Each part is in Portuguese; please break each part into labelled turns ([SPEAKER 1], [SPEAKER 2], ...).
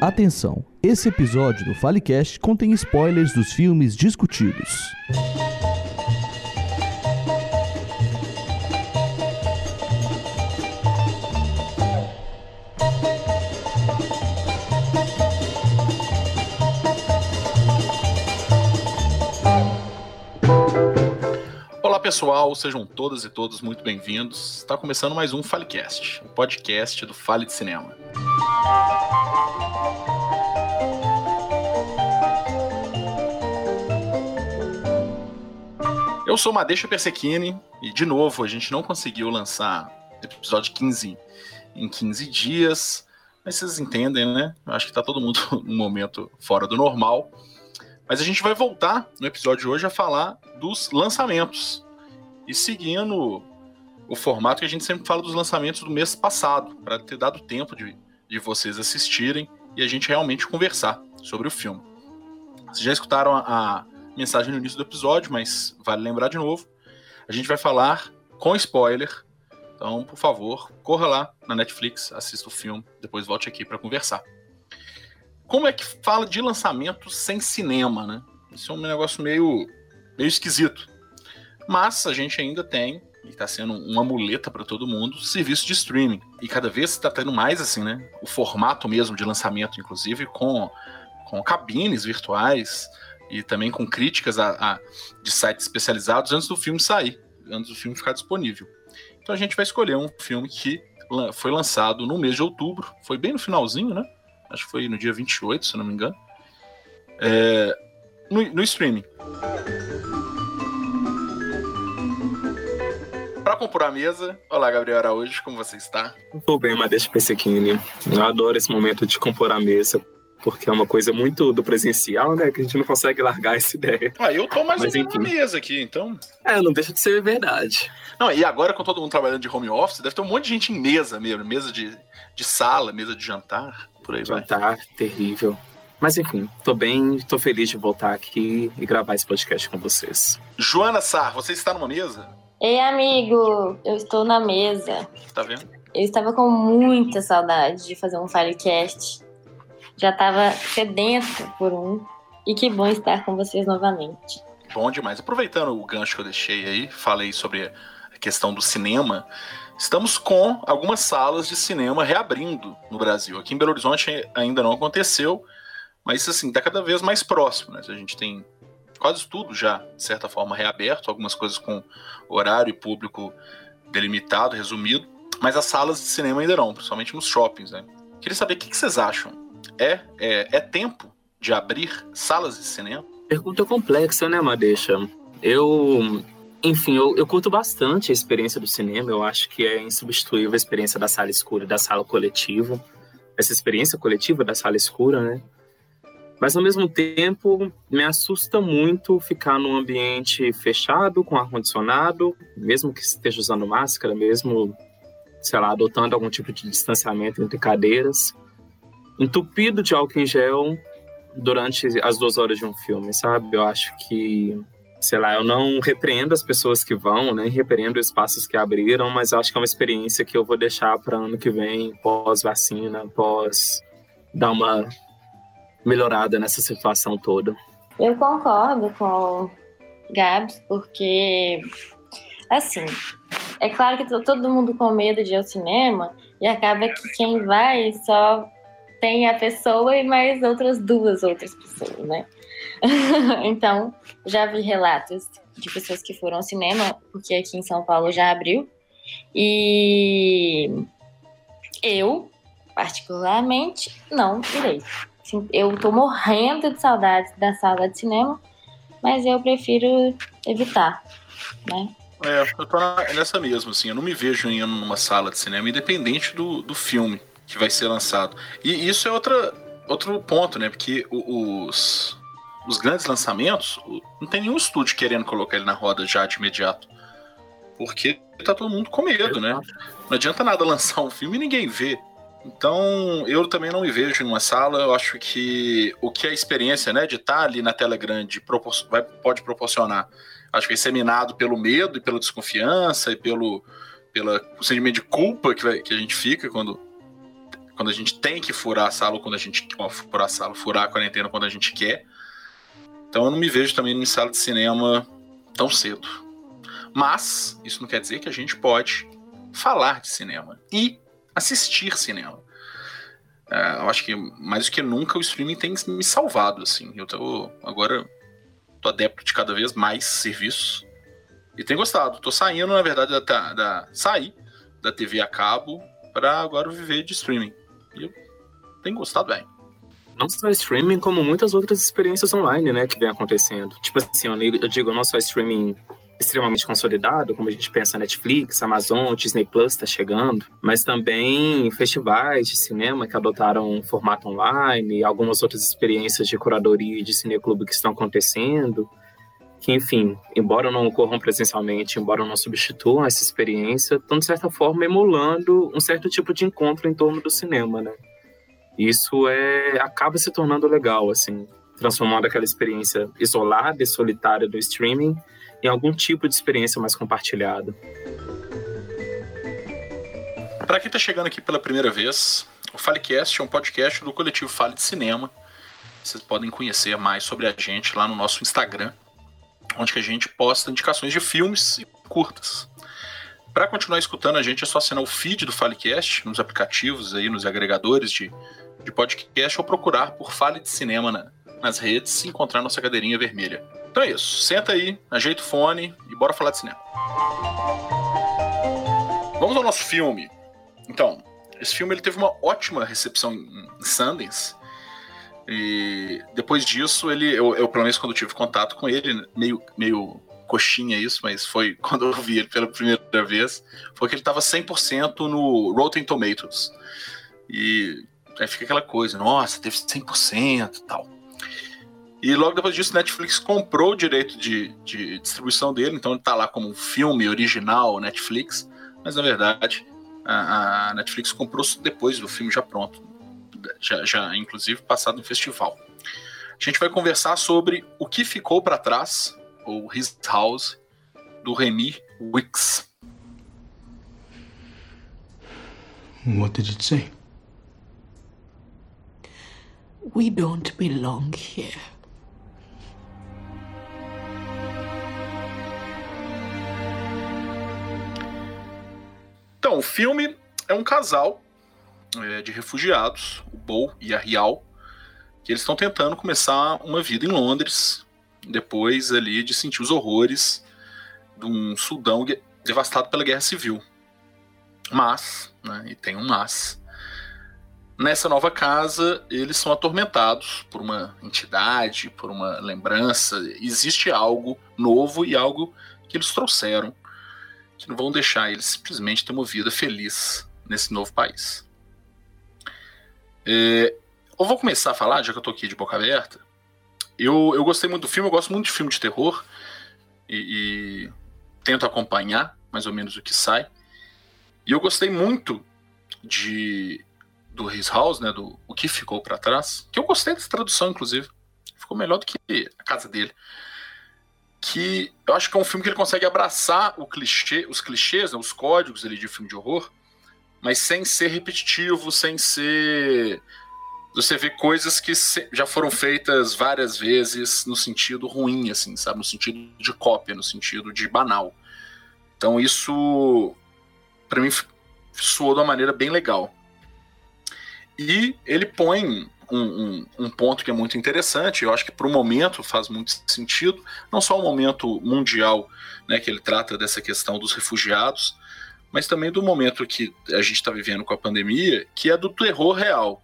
[SPEAKER 1] Atenção, esse episódio do FaleCast contém spoilers dos filmes discutidos.
[SPEAKER 2] Olá pessoal, sejam todas e todos muito bem-vindos. Está começando mais um FaleCast, o podcast do Fale de Cinema. Eu sou Madeixa Persechini e, de novo, a gente não conseguiu lançar episódio 15 em 15 dias, mas vocês entendem, né? Eu acho que tá todo mundo num momento fora do normal. Mas a gente vai voltar no episódio de hoje a falar dos lançamentos. E seguindo o formato que a gente sempre fala dos lançamentos do mês passado, para ter dado tempo de vocês assistirem e a gente realmente conversar sobre o filme. Vocês já escutaram a mensagem no início do episódio, mas vale lembrar de novo. A gente vai falar com spoiler. Então, por favor, corra lá na Netflix, assista o filme, depois volte aqui para conversar. Como é que fala de lançamento sem cinema, né? Isso é um negócio meio esquisito. Mas a gente ainda tem, e está sendo uma muleta para todo mundo, serviço de streaming. E cada vez está tendo mais assim, né? O formato mesmo de lançamento, inclusive com cabines virtuais e também com críticas de sites especializados antes do filme sair, antes do filme ficar disponível. Então a gente vai escolher um filme que foi lançado no mês de outubro, foi bem no finalzinho, né? Acho que foi no dia 28, se não me engano, no streaming. Para compor a mesa, olá Gabriel Araújo, como você está?
[SPEAKER 3] Tô bem, Madeixa Persechini. Eu adoro esse momento de compor a mesa, porque é uma coisa muito do presencial, né? Que a gente não consegue largar essa ideia.
[SPEAKER 2] Eu tô mais ou menos na mesa aqui, então...
[SPEAKER 3] não deixa de ser verdade.
[SPEAKER 2] Não, e agora com todo mundo trabalhando de home office, deve ter um monte de gente em mesa mesmo, mesa de sala, mesa de jantar, por aí vai.
[SPEAKER 3] Jantar, terrível. Mas enfim, tô bem, tô feliz de voltar aqui e gravar esse podcast com vocês.
[SPEAKER 2] Joana Sar, você está numa mesa?
[SPEAKER 4] Ei, amigo, eu estou na mesa.
[SPEAKER 2] Tá vendo?
[SPEAKER 4] Eu estava com muita saudade de fazer um FaleCast. Já estava sedenta por um. E que bom estar com vocês novamente.
[SPEAKER 2] Bom demais. Aproveitando o gancho que eu deixei aí, falei sobre a questão do cinema. Estamos com algumas salas de cinema reabrindo no Brasil. Aqui em Belo Horizonte ainda não aconteceu, mas assim, está cada vez mais próximo, né? A gente tem quase tudo já, de certa forma, reaberto, algumas coisas com horário e público delimitado, resumido, mas as salas de cinema ainda não, principalmente nos shoppings, né? Queria saber o que vocês acham. É tempo de abrir salas de cinema?
[SPEAKER 3] Pergunta complexa, né, Madeixa? Eu curto bastante a experiência do cinema, eu acho que é insubstituível a experiência da sala escura, da sala coletiva, essa experiência coletiva da sala escura, né? Mas, ao mesmo tempo, me assusta muito ficar num ambiente fechado, com ar-condicionado, mesmo que esteja usando máscara, mesmo, adotando algum tipo de distanciamento entre cadeiras, entupido de álcool em gel durante as 2 horas de um filme, sabe? Eu acho que, eu não repreendo as pessoas que vão, nem repreendo os espaços que abriram, mas eu acho que é uma experiência que eu vou deixar para ano que vem, pós-vacina, pós dar uma melhorada nessa situação toda.
[SPEAKER 4] Eu concordo com o Gabs, porque, assim, é claro que todo mundo com medo de ir ao cinema e acaba que quem vai só tem a pessoa e mais duas outras pessoas, né? Então, já vi relatos de pessoas que foram ao cinema, porque aqui em São Paulo já abriu, e eu, particularmente, não irei. Eu tô morrendo de saudade da sala de cinema, mas eu prefiro evitar, né?
[SPEAKER 2] Eu tô nessa mesmo, assim, eu não me vejo indo numa sala de cinema, independente do filme que vai ser lançado. E isso é outro ponto, né? Porque os grandes lançamentos, não tem nenhum estúdio querendo colocar ele na roda já de imediato. Porque tá todo mundo com medo, né? Não adianta nada lançar um filme e ninguém vê. Então, eu também não me vejo em uma sala. Eu acho que o que a experiência, né, de estar ali na tela grande pode proporcionar, acho que é disseminado pelo medo e pela desconfiança e pelo sentimento de culpa que a gente fica quando quando a gente tem que furar a sala, ou quando a gente furar a quarentena quando a gente quer. Então eu não me vejo também em sala de cinema tão cedo. Mas isso não quer dizer que a gente pode falar de cinema e assistir cinema. Eu acho que mais do que nunca o streaming tem me salvado, assim. Agora tô adepto de cada vez mais serviços e tenho gostado. Tô saindo, na verdade, sair da TV a cabo para agora viver de streaming. E eu tenho gostado bem.
[SPEAKER 3] Não só streaming, como muitas outras experiências online, né, que vem acontecendo. Tipo assim, eu digo não só streaming extremamente consolidado, como a gente pensa Netflix, Amazon, Disney Plus tá chegando, mas também festivais de cinema que adotaram um formato online, algumas outras experiências de curadoria e de cineclube que estão acontecendo, que, enfim, embora não ocorram presencialmente, embora não substituam essa experiência, estão, de certa forma, emulando um certo tipo de encontro em torno do cinema, né? Isso acaba se tornando legal, assim, transformando aquela experiência isolada e solitária do streaming em algum tipo de experiência mais compartilhada.
[SPEAKER 2] Para quem está chegando aqui pela primeira vez, o FaleCast é um podcast do coletivo Fale de Cinema. Vocês podem conhecer mais sobre a gente lá no nosso Instagram, onde que a gente posta indicações de filmes e curtas. Para continuar escutando a gente é só assinar o feed do FaleCast nos aplicativos, aí, nos agregadores de podcast, ou procurar por Fale de Cinema nas redes e encontrar nossa cadeirinha vermelha. Então é isso, senta aí, ajeita o fone e bora falar de cinema. Vamos ao nosso filme. Então, esse filme ele teve uma ótima recepção em Sundance. E depois disso, eu pelo menos quando eu tive contato com ele, meio coxinha isso, mas foi quando eu vi ele pela primeira vez, foi que ele estava 100% no Rotten Tomatoes. E aí fica aquela coisa, nossa, teve 100% e tal. E logo depois disso, Netflix comprou o direito de distribuição dele, então ele está lá como um filme original Netflix, mas na verdade a Netflix comprou depois do filme já pronto, já inclusive passado no festival. A gente vai conversar sobre O Que Ficou Pra Trás, ou His House, do Remy Wicks.
[SPEAKER 5] What did it say?
[SPEAKER 6] We don't belong here.
[SPEAKER 2] Então, o filme é um casal de refugiados, o Bo e a Rial, que eles estão tentando começar uma vida em Londres, depois ali de sentir os horrores de um Sudão devastado pela Guerra Civil. Mas, né, e tem um mas, nessa nova casa eles são atormentados por uma entidade, por uma lembrança. Existe algo novo e algo que eles trouxeram, que não vão deixar eles simplesmente ter uma vida feliz nesse novo país. Eu vou começar a falar, já que eu tô aqui de boca aberta. Eu gostei muito do filme, eu gosto muito de filme de terror e tento acompanhar mais ou menos o que sai. E eu gostei muito do His House, né, do O Que Ficou Pra Trás, que eu gostei dessa tradução, inclusive. Ficou melhor do que A Casa Dele. Que eu acho que é um filme que ele consegue abraçar os clichês, né, os códigos ali de filme de horror, mas sem ser repetitivo, sem ser... Você vê coisas que já foram feitas várias vezes no sentido ruim, assim, sabe? No sentido de cópia, no sentido de banal. Então isso, pra mim, soou de uma maneira bem legal. E ele põe um ponto que é muito interessante, eu acho que para o momento faz muito sentido, não só o momento mundial, né, que ele trata dessa questão dos refugiados, mas também do momento que a gente está vivendo com a pandemia, que é do terror real.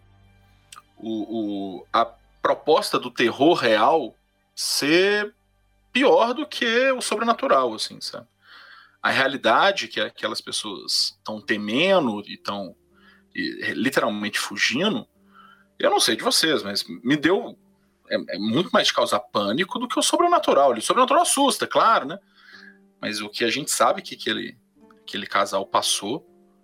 [SPEAKER 2] A proposta do terror real ser pior do que o sobrenatural, assim, sabe? A realidade que aquelas pessoas estão temendo e estão literalmente fugindo, eu não sei de vocês, mas me deu muito mais de causar pânico do que o sobrenatural. O sobrenatural assusta, claro, né? Mas o que a gente sabe que aquele casal passou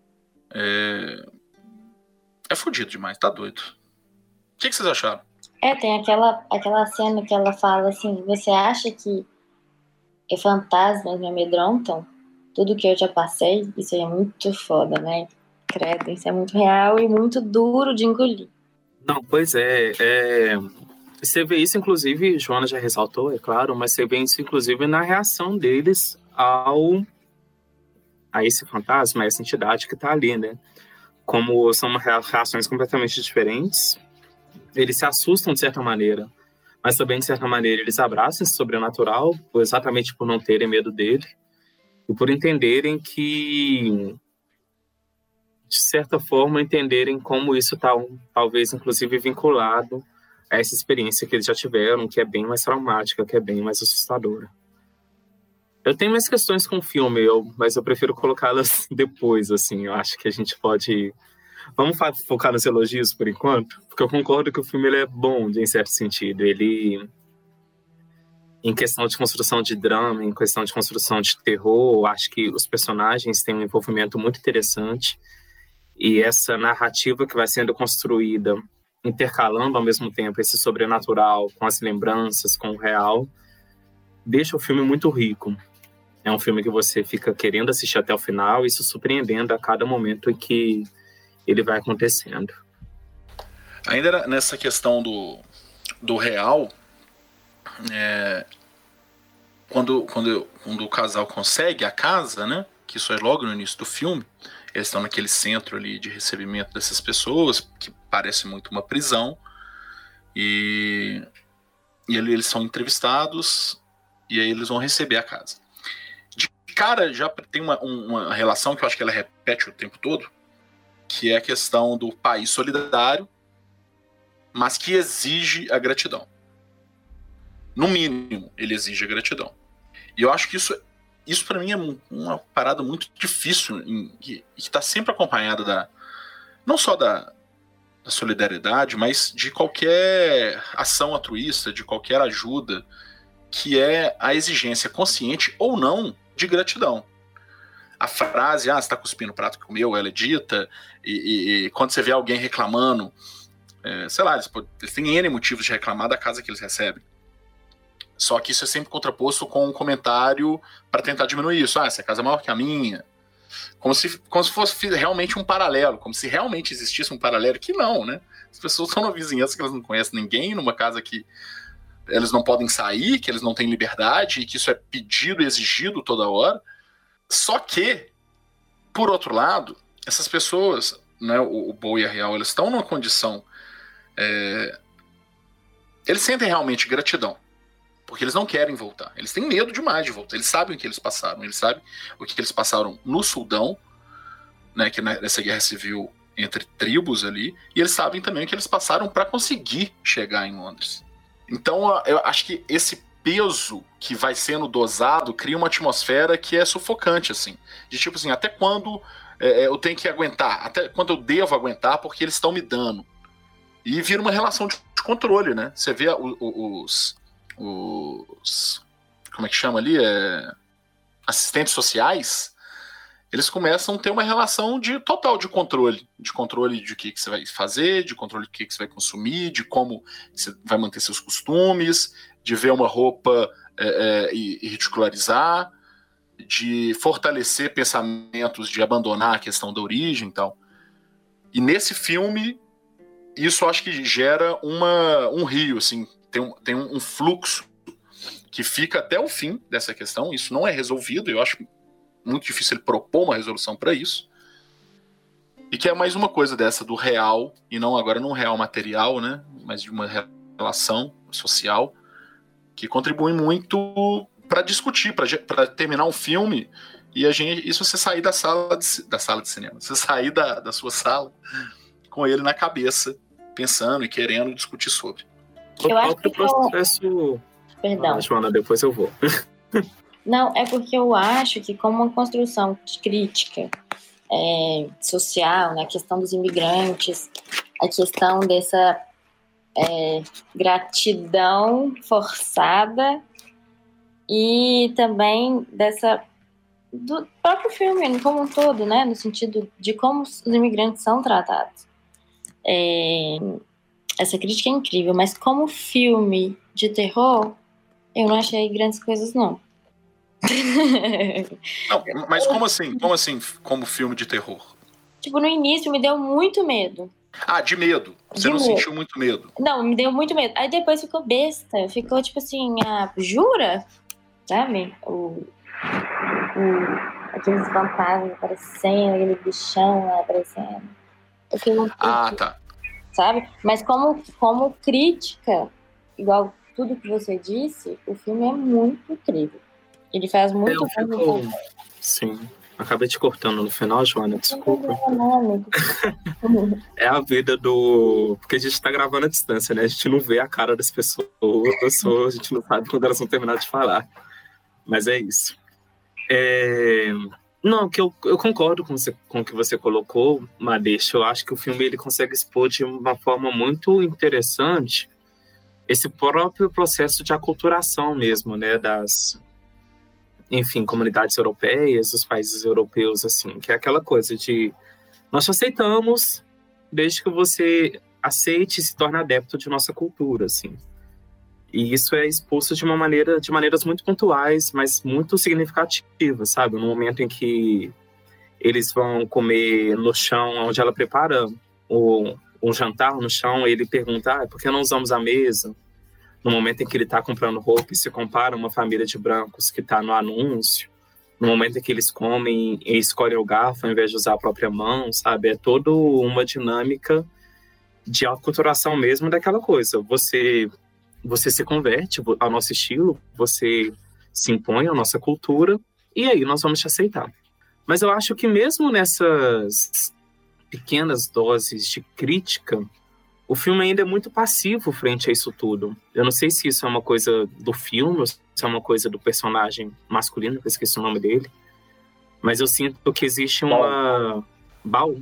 [SPEAKER 2] é fodido demais, tá doido. O que vocês acharam?
[SPEAKER 4] Tem aquela cena que ela fala assim, você acha que fantasmas me amedrontam? Tudo que eu já passei, isso aí é muito foda, né? credo, isso é muito real e muito duro de engolir.
[SPEAKER 3] Não, pois você vê isso, inclusive, Joana já ressaltou, é claro, mas você vê isso, inclusive, na reação deles a esse fantasma, a essa entidade que está ali, né? Como são reações completamente diferentes, eles se assustam de certa maneira, mas também, de certa maneira, eles abraçam esse sobrenatural, exatamente por não terem medo dele, e por entenderem que, de certa forma, entenderem como isso está, talvez, inclusive, vinculado a essa experiência que eles já tiveram, que é bem mais traumática, que é bem mais assustadora. Eu tenho mais questões com o filme, mas eu prefiro colocá-las depois, assim. Eu acho que a gente pode... Vamos focar nos elogios por enquanto? Porque eu concordo que o filme ele é bom, em certo sentido. Ele, em questão de construção de drama, em questão de construção de terror, eu acho que os personagens têm um envolvimento muito interessante. E essa narrativa que vai sendo construída, intercalando ao mesmo tempo esse sobrenatural com as lembranças, com o real, deixa o filme muito rico. É um filme que você fica querendo assistir até o final e se surpreendendo a cada momento em que ele vai acontecendo.
[SPEAKER 2] Ainda nessa questão do real, quando o casal consegue a casa, né, que isso é logo no início do filme, eles estão naquele centro ali de recebimento dessas pessoas, que parece muito uma prisão, e ali eles são entrevistados, e aí eles vão receber a casa. De cara, já tem uma relação que eu acho que ela repete o tempo todo, que é a questão do país solidário, mas que exige a gratidão. No mínimo, ele exige a gratidão. E eu acho que isso para mim é uma parada muito difícil, que está sempre acompanhada não só da solidariedade, mas de qualquer ação altruísta, de qualquer ajuda, que é a exigência consciente ou não de gratidão. A frase, você está cuspindo o prato que comeu, ela é dita, e quando você vê alguém reclamando, sei lá, eles têm N motivos de reclamar da casa que eles recebem. Só que isso é sempre contraposto com um comentário para tentar diminuir isso. Essa casa é maior que a minha. Como se fosse realmente um paralelo, como se realmente existisse um paralelo, que não, né? As pessoas estão numa vizinhança que elas não conhecem ninguém, numa casa que eles não podem sair, que eles não têm liberdade, e que isso é pedido e exigido toda hora. Só que, por outro lado, essas pessoas, né, o Bo e a Real, eles estão numa condição... eles sentem realmente gratidão, porque eles não querem voltar. Eles têm medo demais de voltar. Eles sabem o que eles passaram. Eles sabem o que eles passaram no Sudão, né, que nessa guerra civil entre tribos ali, e eles sabem também o que eles passaram para conseguir chegar em Londres. Então, eu acho que esse peso que vai sendo dosado cria uma atmosfera que é sufocante, assim. De tipo assim, até quando eu tenho que aguentar? Até quando eu devo aguentar porque eles estão me dando? E vira uma relação de controle, né? Você vê os como é que chama ali? Assistentes sociais, eles começam a ter uma relação total de controle de o que você vai fazer, de controle do que você vai consumir, de como você vai manter seus costumes, de ver uma roupa e ridicularizar, de fortalecer pensamentos de abandonar a questão da origem e tal. E nesse filme, isso eu acho que gera um rio, assim, tem um fluxo que fica até o fim dessa questão. Isso não é resolvido, eu acho muito difícil ele propor uma resolução para isso. E que é mais uma coisa dessa do real, e não agora num real material, né, mas de uma relação social que contribui muito para discutir, para terminar um filme e isso você sair da sala de cinema, você sair da sua sala com ele na cabeça, pensando e querendo discutir sobre.
[SPEAKER 4] Eu acho que
[SPEAKER 3] processo...
[SPEAKER 4] Perdão.
[SPEAKER 3] Joana, depois eu vou.
[SPEAKER 4] Não, é porque eu acho que como uma construção de crítica social, né, a questão dos imigrantes, a questão dessa gratidão forçada e também do próprio filme como um todo, né, no sentido de como os imigrantes são tratados. Essa crítica é incrível, mas como filme de terror, eu não achei grandes coisas, não.
[SPEAKER 2] Não, mas como assim como filme de terror?
[SPEAKER 4] tipo, no início me deu muito medo.
[SPEAKER 2] Ah, de medo. Você não sentiu muito medo?
[SPEAKER 4] Não, me deu muito medo. Aí depois ficou besta. Ficou tipo assim, jura? Sabe? Aqueles fantasmas aparecendo, aquele bichão lá aparecendo.
[SPEAKER 2] Tá.
[SPEAKER 4] Sabe? Mas como crítica, igual tudo que você disse, o filme é muito incrível. Ele faz muito bem.
[SPEAKER 3] Sim. Acabei te cortando no final, Joana, desculpa.
[SPEAKER 4] Não,
[SPEAKER 3] É a vida do... Porque a gente tá gravando à distância, né? A gente não vê a cara das pessoas, a gente não sabe quando elas vão terminar de falar. Mas é isso. Não, que eu concordo com o que você colocou, Madeixa. Eu acho que o filme ele consegue expor de uma forma muito interessante esse próprio processo de aculturação mesmo, né? Das... enfim, comunidades europeias, os países europeus, assim, que é aquela coisa de nós te aceitamos desde que você aceite e se torne adepto de nossa cultura, assim. E isso é exposto de maneiras muito pontuais, mas muito significativas, sabe? No momento em que eles vão comer no chão, onde ela prepara um jantar no chão, ele pergunta, por que não usamos a mesa? No momento em que ele está comprando roupa e se compara a uma família de brancos que está no anúncio, no momento em que eles comem e escolhem o garfo ao invés de usar a própria mão, sabe? É toda uma dinâmica de aculturação mesmo daquela coisa. Você se converte ao nosso estilo, você se impõe à nossa cultura, e aí nós vamos te aceitar. Mas eu acho que mesmo nessas pequenas doses de crítica, o filme ainda é muito passivo frente a isso tudo. Eu não sei se isso é uma coisa do filme, ou se é uma coisa do personagem masculino, que eu esqueci o nome dele. Mas eu sinto que existe uma... Ball?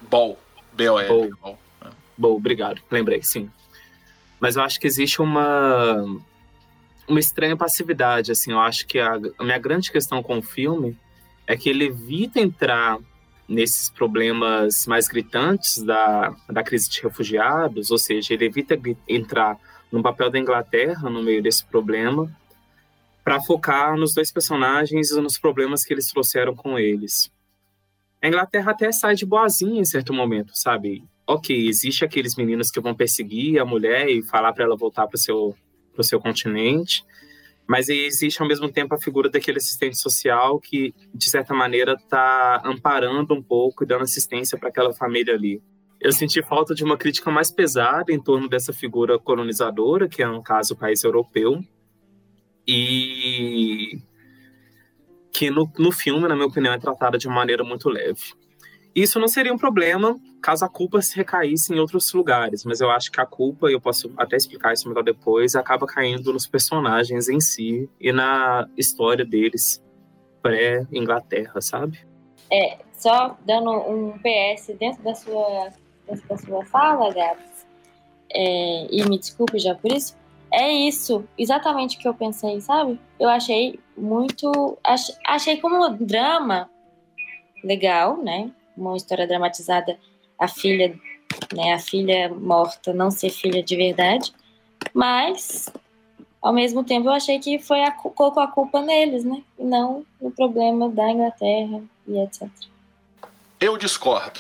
[SPEAKER 2] B-O-L.
[SPEAKER 3] Ball, obrigado. Lembrei, sim. Mas eu acho que existe uma estranha passividade, assim. Eu acho que a minha grande questão com o filme é que ele evita entrar nesses problemas mais gritantes da crise de refugiados, ou seja, ele evita entrar no papel da Inglaterra no meio desse problema, para focar nos dois personagens e nos problemas que eles trouxeram com eles. A Inglaterra até sai de boazinha em certo momento, sabe? Ok, existe aqueles meninos que vão perseguir a mulher e falar para ela voltar para o seu continente, mas existe ao mesmo tempo a figura daquele assistente social que, de certa maneira, está amparando um pouco e dando assistência para aquela família ali. Eu senti falta de uma crítica mais pesada em torno dessa figura colonizadora, que é, no caso, o país europeu, e que no filme, na minha opinião, é tratada de uma maneira muito leve. Isso não seria um problema caso a culpa se recaísse em outros lugares, mas eu acho que a culpa, e eu posso até explicar isso melhor depois, acaba caindo nos personagens em si e na história deles pré-Inglaterra, sabe?
[SPEAKER 4] Só dando um PS dentro da sua fala, Gabs, e me desculpe já por isso, é isso, exatamente o que eu pensei, sabe? Eu achei muito... Achei como um drama legal, né? Uma história dramatizada, a filha morta não ser filha de verdade, mas ao mesmo tempo eu achei que colocou a culpa neles, né? E não no problema da Inglaterra e etc.
[SPEAKER 2] Eu discordo.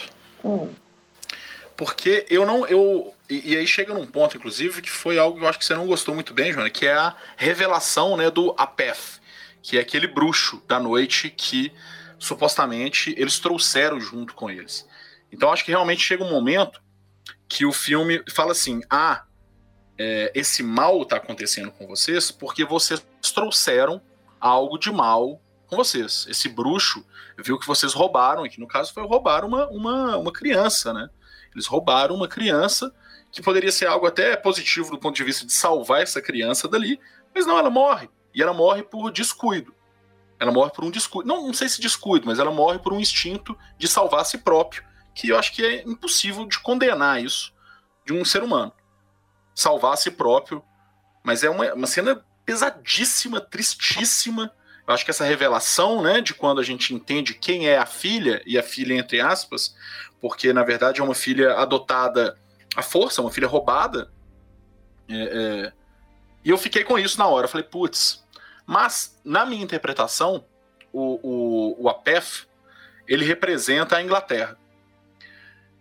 [SPEAKER 2] Porque e aí chega num ponto, inclusive, que foi algo que eu acho que você não gostou muito bem, Joana, que é a revelação, né, do Apeth, que é aquele bruxo da noite que supostamente eles trouxeram junto com eles. Então acho que realmente chega um momento que o filme fala assim, esse mal está acontecendo com vocês porque vocês trouxeram algo de mal com vocês. Esse bruxo viu que vocês roubaram, e que no caso foi roubar uma criança, né? Eles roubaram uma criança, que poderia ser algo até positivo do ponto de vista de salvar essa criança dali, mas não, ela morre. E ela morre por descuido. Ela morre por um descuido. Não sei se descuido, mas ela morre por um instinto de salvar a si próprio, que eu acho que é impossível de condenar isso de um ser humano. Salvar a si próprio. Mas é uma cena pesadíssima, tristíssima. Eu acho que essa revelação, né, de quando a gente entende quem é a filha, e a filha entre aspas, porque na verdade é uma filha adotada à força, uma filha roubada. E eu fiquei com isso na hora. Eu falei, putz. Mas, na minha interpretação, o Apeth, ele representa a Inglaterra.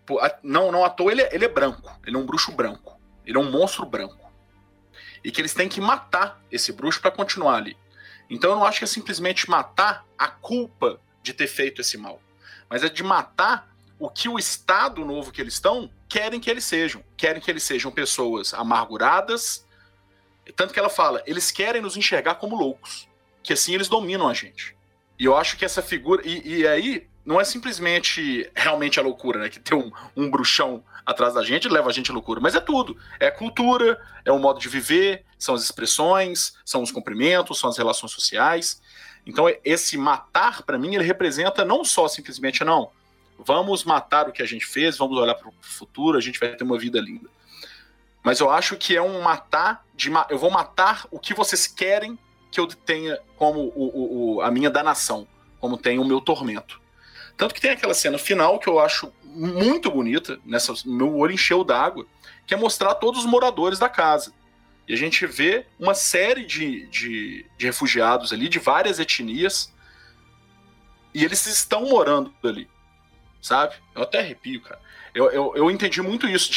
[SPEAKER 2] Não à toa ele é branco. Ele é um bruxo branco. Ele é um monstro branco. E que eles têm que matar esse bruxo para continuar ali. Então eu não acho que é simplesmente matar a culpa de ter feito esse mal. Mas é de matar o que o estado novo que eles estão querem que eles sejam. Querem que eles sejam pessoas amarguradas. Tanto que ela fala, eles querem nos enxergar como loucos. Que assim eles dominam a gente. E eu acho que essa figura... E aí, não é simplesmente realmente a loucura, né? Que tem um bruxão atrás da gente leva a gente à loucura. Mas é tudo. É a cultura, é o modo de viver, são as expressões, são os cumprimentos, são as relações sociais. Então, esse matar, para mim, ele representa não só simplesmente, não, vamos matar o que a gente fez, vamos olhar para o futuro, a gente vai ter uma vida linda. Mas eu acho que é um matar, eu vou matar o que vocês querem que eu tenha como a minha danação, como tem o meu tormento. Tanto que tem aquela cena final que eu acho muito bonita, meu olho encheu d'água, que é mostrar todos os moradores da casa. E a gente vê uma série de refugiados ali, de várias etnias, e eles estão morando ali, sabe? Eu até arrepio, cara. Eu entendi muito isso,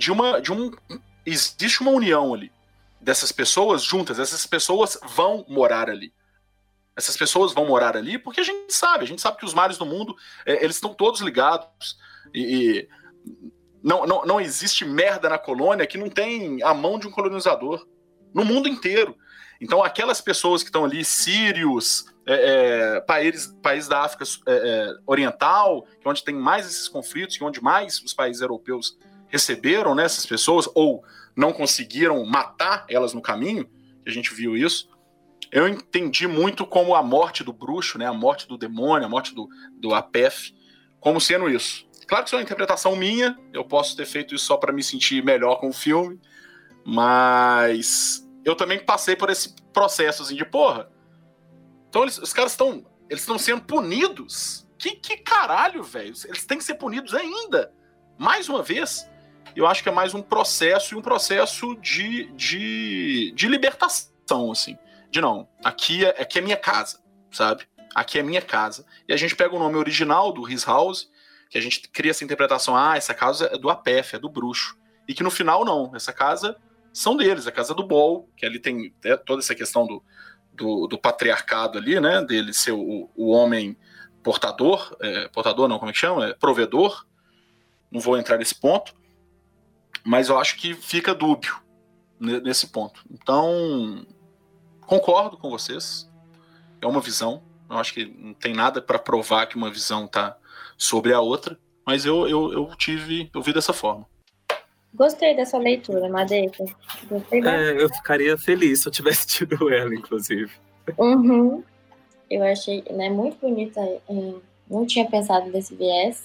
[SPEAKER 2] existe uma união ali, dessas pessoas juntas, essas pessoas vão morar ali. Essas pessoas vão morar ali porque a gente sabe que os males do mundo, eles estão todos ligados, e não existe merda na colônia que não tem a mão de um colonizador, no mundo inteiro. Então aquelas pessoas que estão ali, sírios, países da África Oriental, onde tem mais esses conflitos, e onde mais os países europeus receberam, né, essas pessoas, ou não conseguiram matar elas no caminho, que a gente viu isso, eu entendi muito como a morte do bruxo, né, a morte do demônio, a morte do Apef, como sendo isso. Claro que isso é uma interpretação minha, eu posso ter feito isso só para me sentir melhor com o filme, mas eu também passei por esse processo assim, de porra. Então os caras estão sendo punidos? Que caralho, velho? Eles têm que ser punidos ainda, mais uma vez. Eu acho que é mais um processo, e um processo de libertação, assim. Aqui é minha casa, sabe? Aqui é minha casa. E a gente pega o nome original do His House, que a gente cria essa interpretação, essa casa é do Apef, é do bruxo. E que no final, não. Essa casa são deles, a casa do Bol, que ali tem toda essa questão do patriarcado ali, né? Dele ser o homem portador, como é que chama? Provedor. Não vou entrar nesse ponto. Mas eu acho que fica dúbio nesse ponto. Então, concordo com vocês. É uma visão. Eu acho que não tem nada para provar que uma visão está sobre a outra. Mas eu vi dessa forma.
[SPEAKER 4] Gostei dessa leitura, Madeira. Gostei bastante.
[SPEAKER 3] Eu ficaria feliz se eu tivesse tido ela, inclusive.
[SPEAKER 4] Uhum. Eu achei, né, muito bonita. Não tinha pensado desse viés.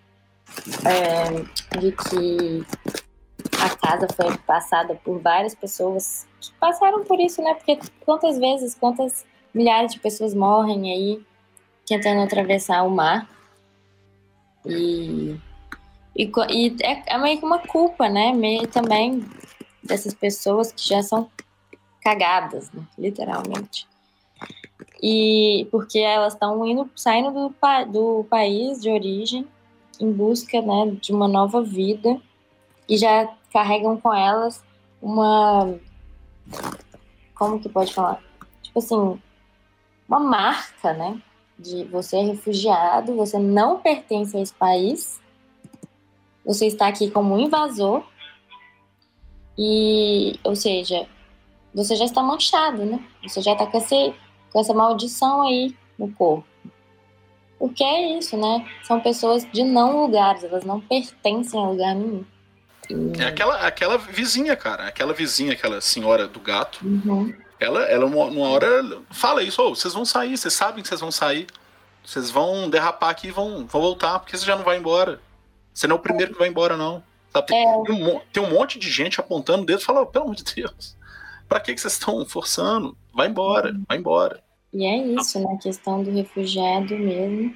[SPEAKER 4] De que a casa foi passada por várias pessoas que passaram por isso, né? Porque quantas milhares de pessoas morrem aí tentando atravessar o mar. E é meio que uma culpa, né? Meio também dessas pessoas que já são cagadas, né? Literalmente. E porque elas estão saindo do país de origem em busca, né, de uma nova vida, e já carregam com elas como que pode falar? Tipo assim, uma marca, né? De você é refugiado, você não pertence a esse país, você está aqui como um invasor, ou seja, você já está manchado, né? Você já está com essa maldição aí no corpo. Porque é isso, né? São pessoas de não lugares, elas não pertencem a lugar nenhum.
[SPEAKER 2] É aquela vizinha, cara. Aquela senhora do gato.
[SPEAKER 4] Uhum.
[SPEAKER 2] Ela uma hora fala isso, vocês vão sair, vocês sabem que vocês vão sair. Vocês vão derrapar aqui e vão voltar, porque você já não vai embora. Você não é o primeiro que vai embora, não. Sabe? Tem um monte de gente apontando o dedo e falando, pelo amor de Deus, pra que vocês estão forçando? Vai embora, vai embora.
[SPEAKER 4] E é isso, né? A questão do refugiado mesmo.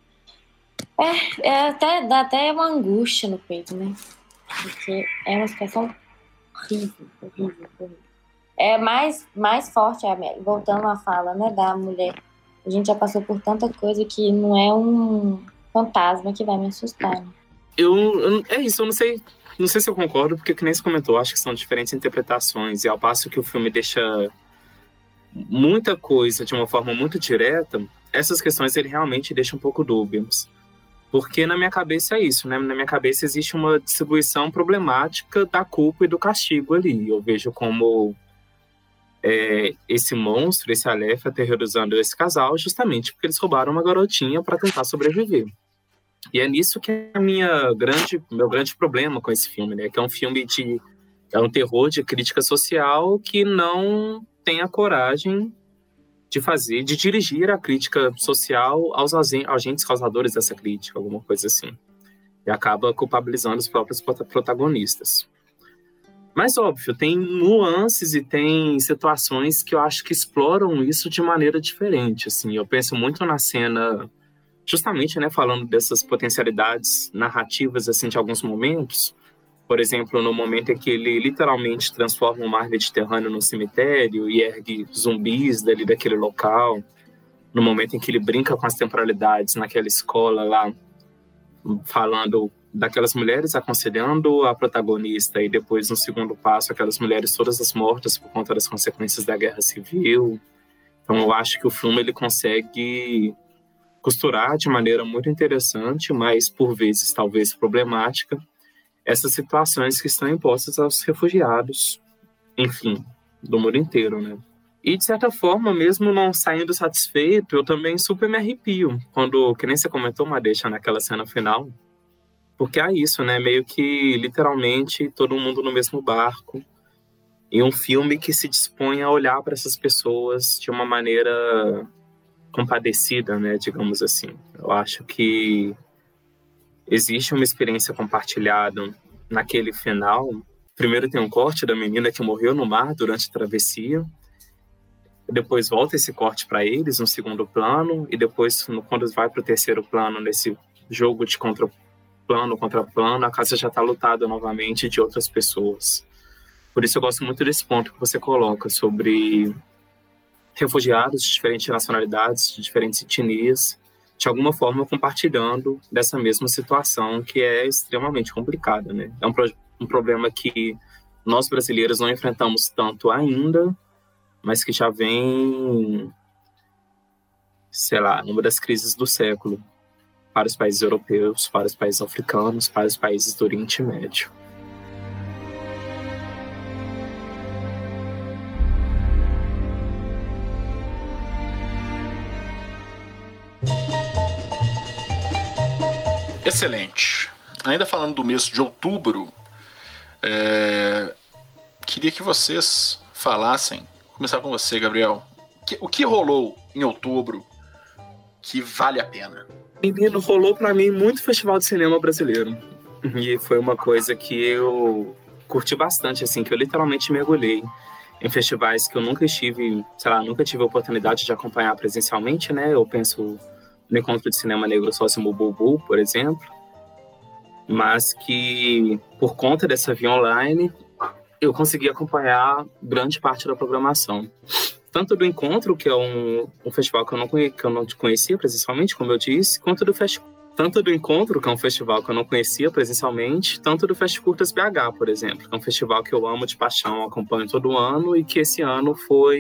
[SPEAKER 4] Dá até uma angústia no peito, né? Porque é uma situação horrível. É mais forte, voltando à fala, né, da mulher. A gente já passou por tanta coisa que não é um fantasma que vai me assustar, né?
[SPEAKER 3] É isso, eu não sei se eu concordo, porque que nem você comentou, acho que são diferentes interpretações, e ao passo que o filme deixa muita coisa de uma forma muito direta, essas questões ele realmente deixa um pouco dúbias. Porque na minha cabeça é isso, né? Na minha cabeça existe uma distribuição problemática da culpa e do castigo ali. Eu vejo como esse monstro, esse Aleph, aterrorizando esse casal justamente porque eles roubaram uma garotinha para tentar sobreviver. E é nisso que é meu grande problema com esse filme, né? Que é um filme é um terror de crítica social que não tem a coragem de dirigir a crítica social aos agentes causadores dessa crítica, alguma coisa assim. E acaba culpabilizando os próprios protagonistas. Mas, óbvio, tem nuances e tem situações que eu acho que exploram isso de maneira diferente, assim. Eu penso muito na cena, justamente, né, falando dessas potencialidades narrativas, assim, de alguns momentos. Por exemplo, no momento em que ele literalmente transforma o mar Mediterrâneo num cemitério e ergue zumbis daquele local. No momento em que ele brinca com as temporalidades naquela escola lá, falando daquelas mulheres aconselhando a protagonista e depois, no segundo passo, aquelas mulheres todas as mortas por conta das consequências da guerra civil. Então, eu acho que o filme ele consegue costurar de maneira muito interessante, mas, por vezes, talvez problemática, essas situações que estão impostas aos refugiados, enfim, do mundo inteiro, né? E, de certa forma, mesmo não saindo satisfeito, eu também super me arrepio quando, que nem você comentou, Madeixa, naquela cena final, porque é isso, né? Meio que, literalmente, todo mundo no mesmo barco, e um filme que se dispõe a olhar para essas pessoas de uma maneira compadecida, né? Digamos assim. Eu acho que existe uma experiência compartilhada naquele final. Primeiro tem um corte da menina que morreu no mar durante a travessia. Depois volta esse corte para eles no segundo plano. E depois, quando vai para o terceiro plano, nesse jogo de plano contra plano, a casa já está lotada novamente de outras pessoas. Por isso eu gosto muito desse ponto que você coloca sobre refugiados de diferentes nacionalidades, de diferentes etnias, de alguma forma compartilhando dessa mesma situação que é extremamente complicada, né? É um problema que nós brasileiros não enfrentamos tanto ainda, mas que já vem, sei lá, numa das crises do século para os países europeus, para os países africanos, para os países do Oriente Médio.
[SPEAKER 2] Excelente. Ainda falando do mês de outubro, queria que vocês falassem, vou começar com você, Gabriel, o que rolou em outubro que vale a pena?
[SPEAKER 3] Menino, rolou pra mim muito festival de cinema brasileiro. E foi uma coisa que eu curti bastante, assim, que eu literalmente mergulhei em festivais que eu nunca tive a oportunidade de acompanhar presencialmente, né? Eu penso no Encontro de Cinema Negro Sócio Bulbul, por exemplo. Mas que, por conta dessa via online, eu consegui acompanhar grande parte da programação. Tanto do Encontro, que é um festival que eu não conhecia presencialmente, como eu disse, quanto tanto do Encontro, que é um festival que eu não conhecia presencialmente, tanto do Fest Curtas BH, por exemplo, que é um festival que eu amo de paixão, acompanho todo ano e que esse ano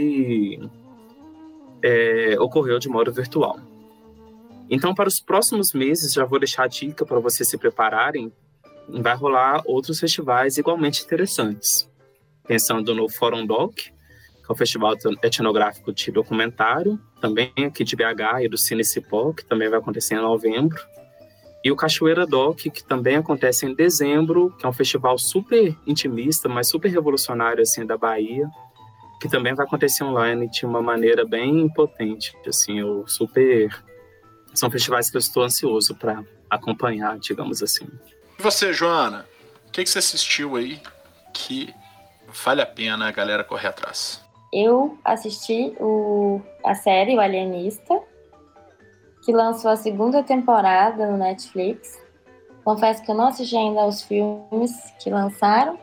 [SPEAKER 3] ocorreu de modo virtual. Então, para os próximos meses, já vou deixar a dica para vocês se prepararem, vai rolar outros festivais igualmente interessantes. Pensando no Fórum Doc, que é um festival etnográfico de documentário, também aqui de BH, e do Cine Cipó, que também vai acontecer em novembro. E o Cachoeira Doc, que também acontece em dezembro, que é um festival super intimista, mas super revolucionário assim, da Bahia, que também vai acontecer online de uma maneira bem potente. Assim, são festivais que eu estou ansioso para acompanhar, digamos assim.
[SPEAKER 2] E você, Joana? O que você assistiu aí que vale a pena a galera correr atrás?
[SPEAKER 4] Eu assisti a série O Alienista, que lançou a segunda temporada no Netflix. Confesso que eu não assisti ainda aos filmes que lançaram,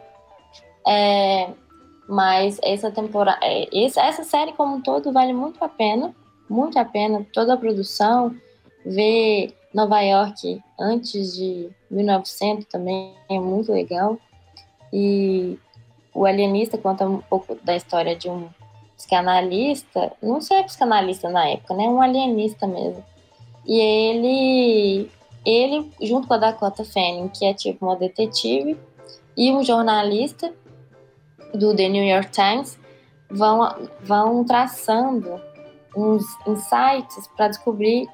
[SPEAKER 4] mas essa série como um todo vale muito a pena, toda a produção, ver Nova York antes de 1900 também é muito legal. E o Alienista conta um pouco da história de um psicanalista, não sei psicanalista na época, né? Um alienista mesmo. E ele junto com a Dakota Fanning, que é tipo uma detetive, e um jornalista do The New York Times, vão traçando uns insights para descobrir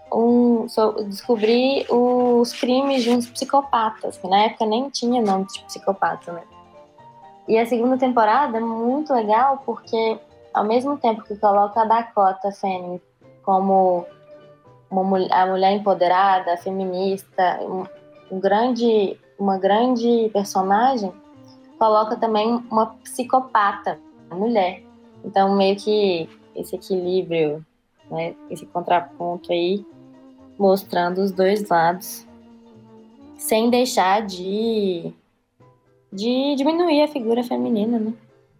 [SPEAKER 4] os crimes de uns psicopatas, que na época nem tinha nome de psicopata, né? E a segunda temporada é muito legal porque, ao mesmo tempo que coloca a Dakota Fanning como a mulher empoderada, feminista, uma grande personagem, coloca também uma psicopata, mulher. Então, meio que esse equilíbrio, né, esse contraponto aí, mostrando os dois lados, sem deixar de diminuir a figura feminina, né?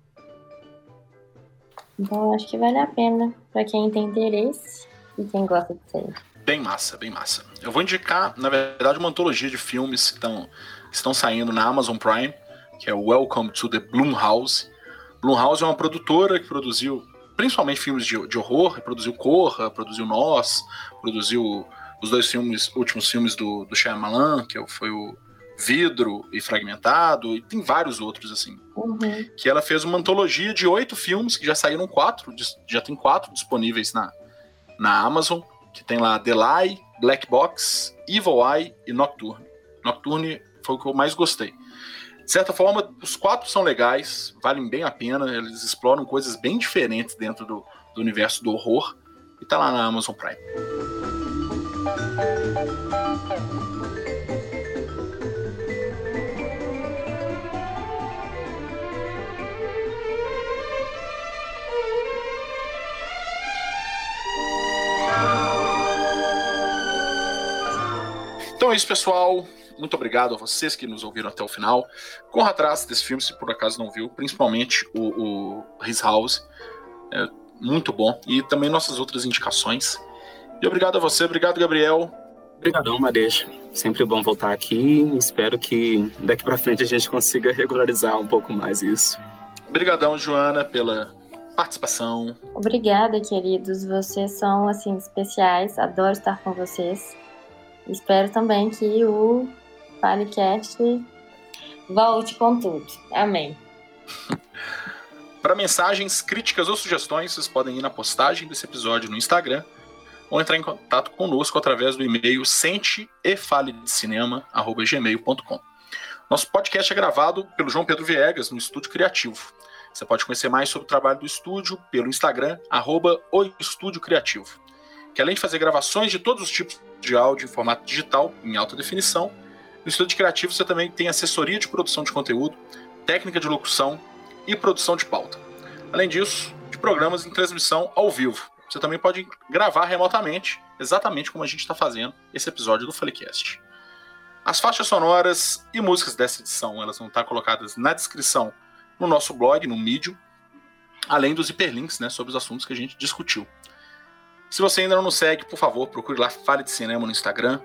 [SPEAKER 4] Então, eu acho que vale a pena para quem tem interesse e quem gosta de série.
[SPEAKER 2] Bem massa, bem massa. Eu vou indicar, na verdade, uma antologia de filmes que estão saindo na Amazon Prime, que é Welcome to the Blumhouse. Blumhouse é uma produtora que produziu principalmente filmes de horror, produziu Corra, produziu Nós, produziu os dois últimos filmes do Shyamalan, que foi o Vidro e Fragmentado, e tem vários outros, assim.
[SPEAKER 4] Uhum.
[SPEAKER 2] Que ela fez uma antologia de 8 filmes, que já saíram 4, já tem 4 disponíveis na Amazon, que tem lá The Lie, Black Box, Evil Eye e Nocturne. Nocturne foi o que eu mais gostei. De certa forma, os 4 são legais, valem bem a pena, eles exploram coisas bem diferentes dentro do universo do horror, e tá lá na Amazon Prime. Então é isso, pessoal. Muito obrigado a vocês que nos ouviram até o final. Corra atrás desse filme, se por acaso não viu, principalmente o His House. É muito bom. E também nossas outras indicações. E obrigado a você, obrigado, Gabriel.
[SPEAKER 3] Obrigadão, Madeixa. Sempre bom voltar aqui. Espero que daqui pra frente a gente consiga regularizar um pouco mais isso.
[SPEAKER 2] Obrigadão, Joana, pela participação.
[SPEAKER 4] Obrigada, queridos. Vocês são, assim, especiais. Adoro estar com vocês. Espero também que o Falecast volte com tudo. Amém.
[SPEAKER 2] Para mensagens, críticas ou sugestões, vocês podem ir na postagem desse episódio no Instagram ou entrar em contato conosco através do e-mail senteefaledcinema@gmail.com. Nosso podcast é gravado pelo João Pedro Viegas no Estúdio Criativo. Você pode conhecer mais sobre o trabalho do estúdio pelo Instagram, @oestudiocriativo. Que além de fazer gravações de todos os tipos de áudio em formato digital, em alta definição, no Estúdio Criativo você também tem assessoria de produção de conteúdo, técnica de locução e produção de pauta. Além disso, de programas em transmissão ao vivo. Você também pode gravar remotamente, exatamente como a gente está fazendo esse episódio do Falecast. As faixas sonoras e músicas dessa edição, elas vão estar colocadas na descrição no nosso blog, no Medium, além dos hiperlinks, né, sobre os assuntos que a gente discutiu. Se você ainda não nos segue, por favor, procure lá Fale de Cinema no Instagram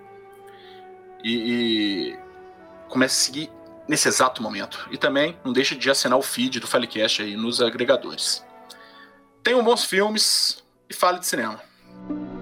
[SPEAKER 2] e comece a seguir nesse exato momento. E também não deixe de assinar o feed do Falecast aí nos agregadores. Tenham bons filmes e fale de cinema.